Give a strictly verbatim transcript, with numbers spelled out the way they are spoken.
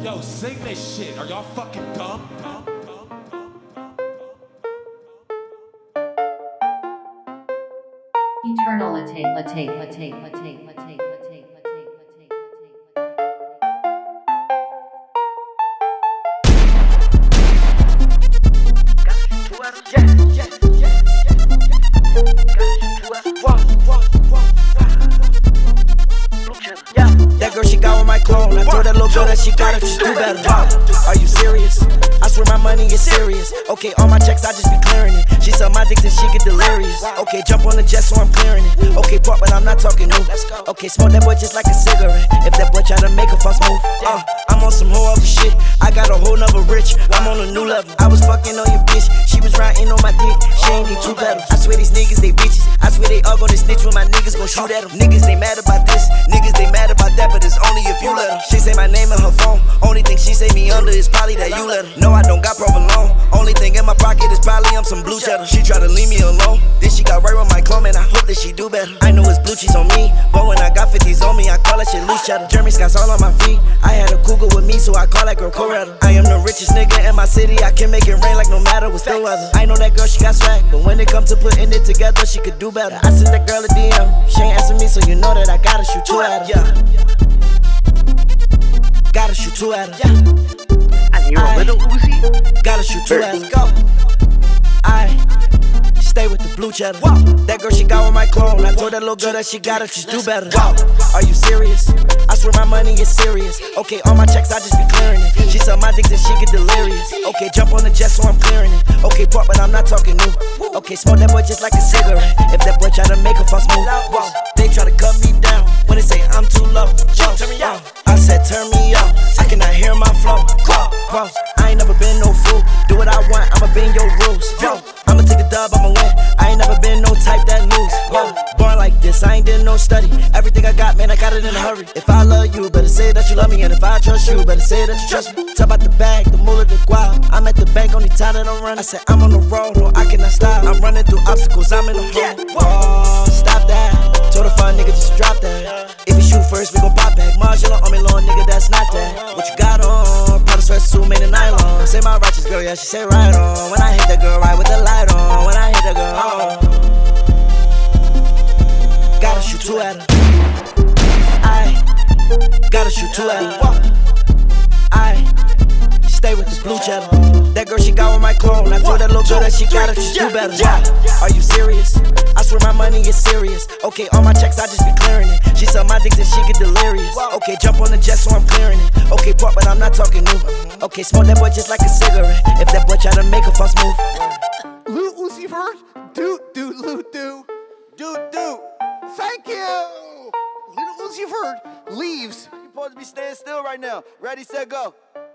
Yo, sing this shit. Are y'all fucking dumb? Dumb? Eternal latte, latte, latte, latte, latte, latte, latte, latte, That girl, she got with my clone. I told that little girl that she gotta just do better. Are you serious? I swear my money is serious. Okay, all my checks, I just be clearing it. She suck my dick till she get delirious. Okay, jump on the jet so I'm clearing it. Okay, pop, but I'm not talking new. Okay, smoke that boy just like a cigarette. If that boy try to make a false move, uh, I'm on some whole other shit. I got a whole nother rich. I'm on a new level. I was fucking on your bitch. She was riding on my dick. She ain't need two pedals. I swear these niggas, they bitches. I swear they all gonna snitch when my niggas gon' shoot at them. Niggas, they mad about this. Niggas, they mad about that, but it's only if you let them. She say my name in her phone. Only thing she say me under is probably that you let her. No, I don't got provolone. Only thing in my pocket is probably I'm some blue cheddar. She try to leave me alone. Then she got right with my clone, man. I hope that she do better. I know it's blue cheese on me, but when I got fifties on me, I call that shit loose cheddar. Jeremy Scott's all on my feet. I had a cougar with me, so I call that girl Coretta. I am the richest nigga in my city. I can make it rain like no matter what's the weather. I know that girl, she got swag, but when it comes to putting it together, she could do better. I sent that girl a D M. She ain't answer me, so you know that I gotta shoot two at her. Yeah. Gotta shoot two at her. Yeah. And you're a little Uzi? Gotta shoot two at her. Go. I stay with the blue cheddar. Wow. That girl, she got with my clone. I told that little girl that she gotta just do better. Wow. Are you serious? I swear my money is serious. Okay, all my checks, I just be clearing it. She suck my dick till she get delirious. Okay, jump on the jet so I'm clearing it. Okay, pop, but I'm not talking new. Okay, smoke that boy just like a cigarette. If that boy try to make a false move, wow. They try to cut me down when they say I'm too low. Turn me out. I said turn me up. I cannot hear my flow. Pause. I ain't never been no fool. Do what I want, I'ma bend your rules. Yo, I'ma take a dub, I'ma win. I ain't never been no type that lose. Yo, born like this, I ain't did no study. Everything I got, man, I got it in a hurry. If I love you, better say that you love me. And if I trust you, better say that you trust me. Talk about the bag, the moolah, the guap. I'm at the bank, only time that I'm running. I said I'm on the road, no, I cannot stop. I'm running through obstacles, I'm in the hole. Oh, stop that. Told a fun nigga just drop that. If you shoot first, we gon' pop back. Marginal on me, long nigga, that's not that. What you got on? Prada sweatsuit made of nylon. Say my righteous girl, yeah, she say right on. When I hit the girl, right with the light on. When I hit the girl, oh. Gotta shoot two at her. I gotta shoot two at her. I stay with the blue cheddar. That girl, she got with my clone. I told that little girl that she gotta just do better. Are you serious? I swear my money is serious. Okay, all my checks, I just be clearing it. She suck my dick till she get delirious. Okay, jump on the jet so I'm clearing it. Okay, pop, but I'm not talking new. Okay, smoke that boy just like a cigarette. If that boy try to make a false move. Lil Uzi Vert, do do do do do do. Thank you. Lil Uzi Vert leaves. You're supposed to be staying still right now. Ready, set, go.